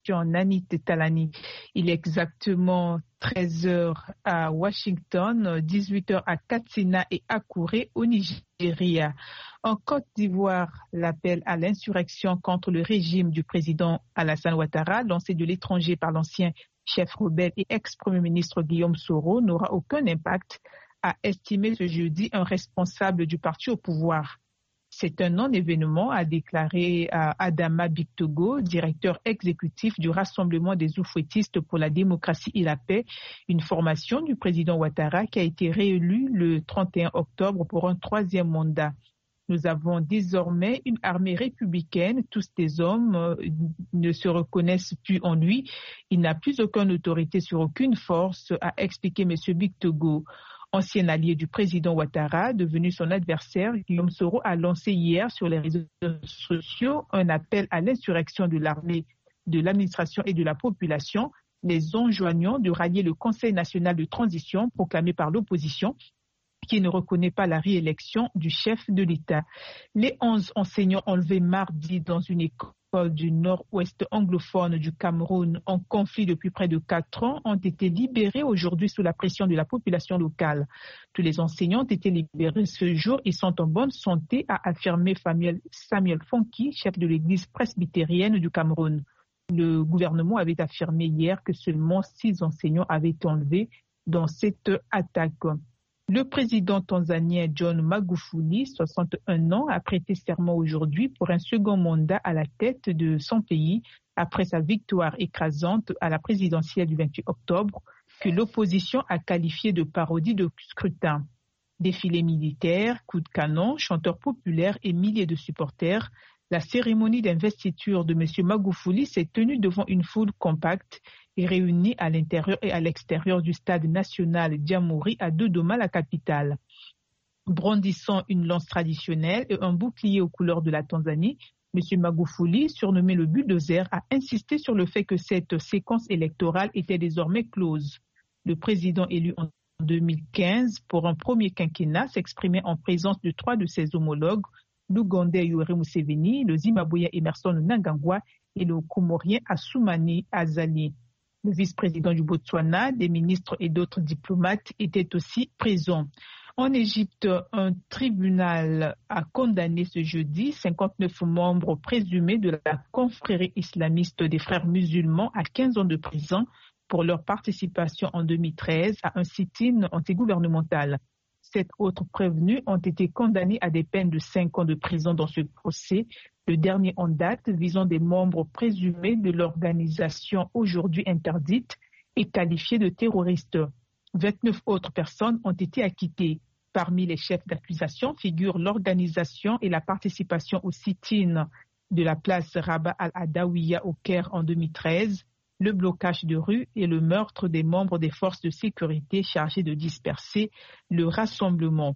Nanit Talani. Il est exactement 13h à Washington, 18h à Katsina et Akure au Nigeria. En Côte d'Ivoire, l'appel à l'insurrection contre le régime du président Alassane Ouattara, lancé de l'étranger par l'ancien chef rebelle et ex-premier ministre Guillaume Soro, n'aura aucun impact, a estimé ce jeudi un responsable du parti au pouvoir. C'est un non-événement, a déclaré Adama Bictogo, directeur exécutif du Rassemblement des Oufouettistes pour la démocratie et la paix, une formation du président Ouattara qui a été réélu le 31 octobre pour un 3e mandat. Nous avons désormais une armée républicaine, tous des hommes ne se reconnaissent plus en lui. Il n'a plus aucune autorité sur aucune force, a expliqué M. Bictogo. Ancien allié du président Ouattara, devenu son adversaire, Guillaume Soro a lancé hier sur les réseaux sociaux un appel à l'insurrection de l'armée, de l'administration et de la population, les enjoignant de rallier le Conseil national de transition proclamé par l'opposition, qui ne reconnaît pas la réélection du chef de l'État. Les 11 enseignants enlevés mardi dans une école du nord-ouest anglophone du Cameroun en conflit depuis près de 4 ans ont été libérés aujourd'hui sous la pression de la population locale. Tous les enseignants ont été libérés ce jour et sont en bonne santé, a affirmé Samuel Fonki, chef de l'église presbytérienne du Cameroun. Le gouvernement avait affirmé hier que seulement 6 enseignants avaient été enlevés dans cette attaque. Le président tanzanien John Magufuli, 61 ans, a prêté serment aujourd'hui pour un second mandat à la tête de son pays après sa victoire écrasante à la présidentielle du 28 octobre que l'opposition a qualifié de parodie de scrutin. Défilé militaire, coups de canon, chanteurs populaires et milliers de supporters, la cérémonie d'investiture de M. Magufuli s'est tenue devant une foule compacte et réunie à l'intérieur et à l'extérieur du stade national Diamouri à Dodoma, la capitale. Brandissant une lance traditionnelle et un bouclier aux couleurs de la Tanzanie, M. Magufuli, surnommé le bulldozer, a insisté sur le fait que cette séquence électorale était désormais close. Le président élu en 2015 pour un premier quinquennat s'exprimait en présence de 3 de ses homologues, l'Ougandais Yoweri Museveni, le Zimbabwéen Emmerson Mnangagwa et le Comorien Assoumani Azali. Le vice-président du Botswana, des ministres et d'autres diplomates étaient aussi présents. En Égypte, un tribunal a condamné ce jeudi 59 membres présumés de la confrérie islamiste des frères musulmans à 15 ans de prison pour leur participation en 2013 à un sit-in antigouvernemental. 7 autres prévenus ont été condamnés à des peines de 5 ans de prison dans ce procès, le dernier en date visant des membres présumés de l'organisation aujourd'hui interdite et qualifiée de terroristes. 29 autres personnes ont été acquittées. Parmi les chefs d'accusation figurent l'organisation et la participation au sit-in de la place Rabat al-Adawiya au Caire en 2013, le blocage de rue et le meurtre des membres des forces de sécurité chargés de disperser le rassemblement.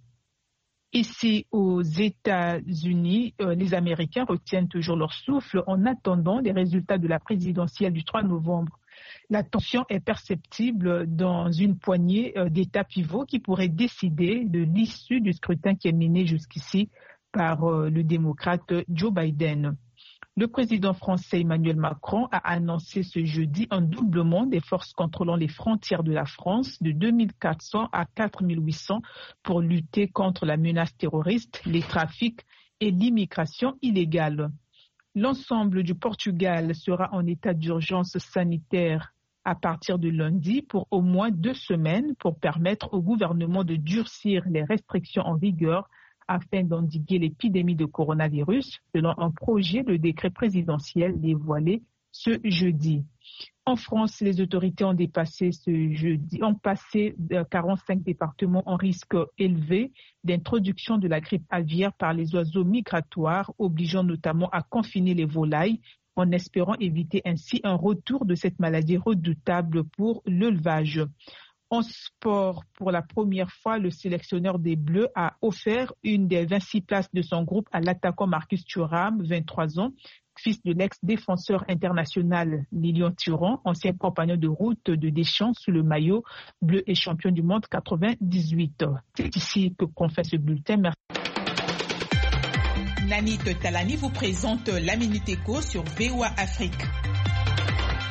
Ici aux États-Unis, les Américains retiennent toujours leur souffle en attendant les résultats de la présidentielle du 3 novembre. La tension est perceptible dans une poignée d'États pivots qui pourraient décider de l'issue du scrutin qui est mené jusqu'ici par le démocrate Joe Biden. Le président français Emmanuel Macron a annoncé ce jeudi un doublement des forces contrôlant les frontières de la France de 2400 à 4800 pour lutter contre la menace terroriste, les trafics et l'immigration illégale. L'ensemble du Portugal sera en état d'urgence sanitaire à partir de lundi pour au moins 2 semaines pour permettre au gouvernement de durcir les restrictions en vigueur afin d'endiguer l'épidémie de coronavirus, selon un projet de décret présidentiel dévoilé ce jeudi. En France, les autorités ont passé 45 départements en risque élevé d'introduction de la grippe aviaire par les oiseaux migratoires, obligeant notamment à confiner les volailles, en espérant éviter ainsi un retour de cette maladie redoutable pour l'élevage. En sport, pour la première fois, le sélectionneur des Bleus a offert une des 26 places de son groupe à l'attaquant Marcus Thuram, 23 ans, fils de l'ex-défenseur international Lilian Thuram, ancien compagnon de route de Deschamps sous le maillot bleu et champion du monde 98. C'est ici que qu'on fait ce bulletin. Merci. Nanit Talani vous présente la Minute Éco sur VOA Afrique.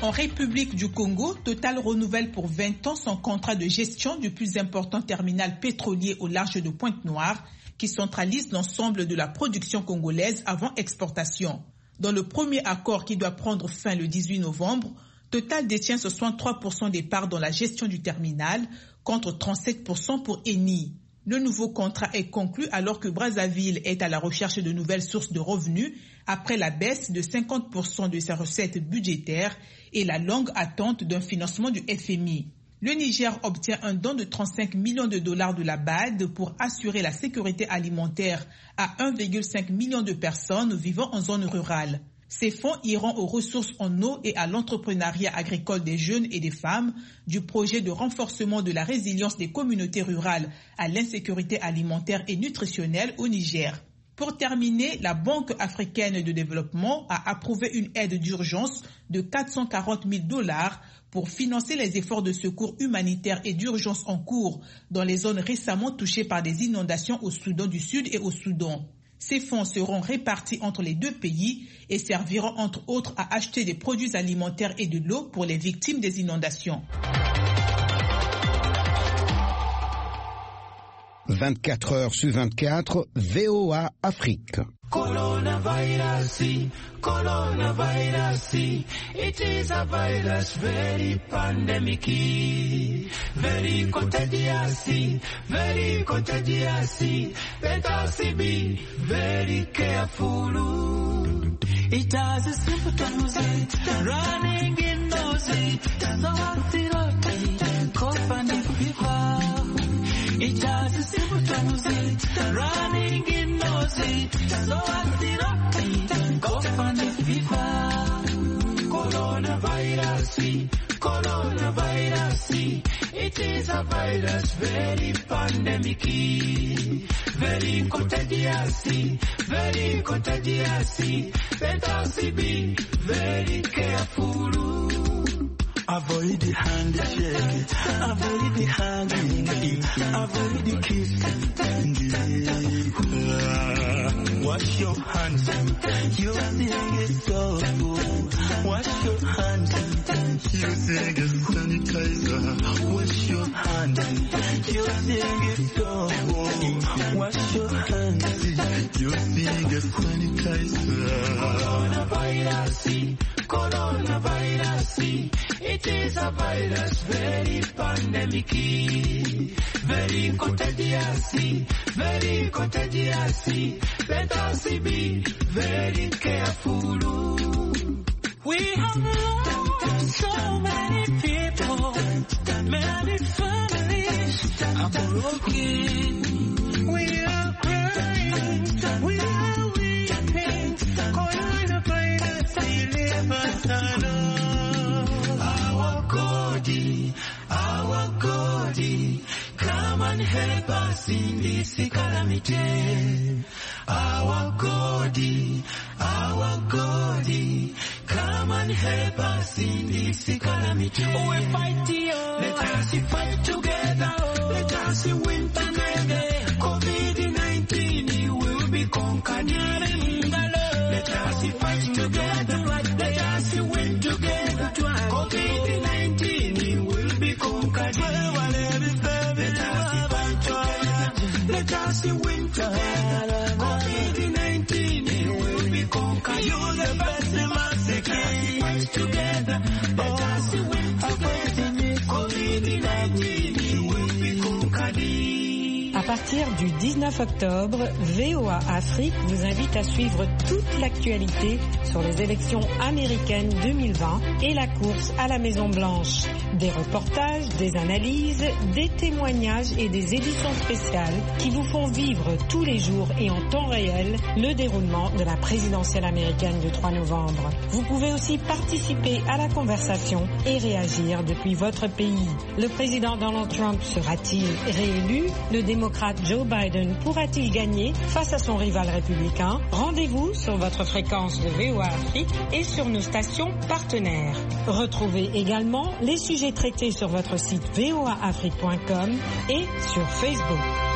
En République du Congo, Total renouvelle pour 20 ans son contrat de gestion du plus important terminal pétrolier au large de Pointe-Noire, qui centralise l'ensemble de la production congolaise avant exportation. Dans le premier accord qui doit prendre fin le 18 novembre, Total détient 63% des parts dans la gestion du terminal, contre 37% pour Eni. Le nouveau contrat est conclu alors que Brazzaville est à la recherche de nouvelles sources de revenus après la baisse de 50% de ses recettes budgétaires et la longue attente d'un financement du FMI. Le Niger obtient un don de 35 millions de dollars de la BAD pour assurer la sécurité alimentaire à 1,5 million de personnes vivant en zone rurale. Ces fonds iront aux ressources en eau et à l'entrepreneuriat agricole des jeunes et des femmes du projet de renforcement de la résilience des communautés rurales à l'insécurité alimentaire et nutritionnelle au Niger. Pour terminer, la Banque africaine de développement a approuvé une aide d'urgence de 440 000 dollars pour financer les efforts de secours humanitaire et d'urgence en cours dans les zones récemment touchées par des inondations au Soudan du Sud et au Soudan. Ces fonds seront répartis entre les deux pays et serviront entre autres à acheter des produits alimentaires et de l'eau pour les victimes des inondations. 24 heures sur 24, VOA Afrique. Coronavirus, it is a virus very pandemic, very contagious, let us be very careful. It has a symptoms, running in nose, cough and fever. It has a symptoms, running in nose, cough and fever. Coronavirus, it is a virus very pandemic, very contagious, let us be very careful. Avoid the handshake, avoid the hugging, avoid the kissing. Wash your hands, using a soap. Wash your hands, using a sanitizer. Wash your hands, using a soap. Wash your hands, using a sanitizer. Coronavirus, it is a virus very pandemic, very contagious, let us be very careful. We have lost so many people, many families are broken. We are crying, we are weeping, coronavirus leave us alone. Our God, come and help us in this calamity. Our God, come and help us in this calamity. We fight here. Let us fight together. Let us win together. COVID-19 will be conquered. Let us fight together. Let us win together. COVID-19 will be conquered. Let us fight together. Let us win together. COVID-19 will be conquered. You're the best massacre. Let us fight together. Let us win together. COVID-19 will be conquered. À partir du 19 octobre, VOA Afrique vous invite à suivre toute l'actualité sur les élections américaines 2020 et la course à la Maison-Blanche. Des reportages, des analyses, des témoignages et des éditions spéciales qui vous font vivre tous les jours et en temps réel le déroulement de la présidentielle américaine du 3 novembre. Vous pouvez aussi participer à la conversation et réagir depuis votre pays. Le président Donald Trump sera-t-il réélu? Le démocrate Joe Biden pourra-t-il gagner face à son rival républicain? Rendez-vous sur votre fréquence de VOA Afrique et sur nos stations partenaires. Retrouvez également les sujets traités sur votre site voaafrique.com et sur Facebook.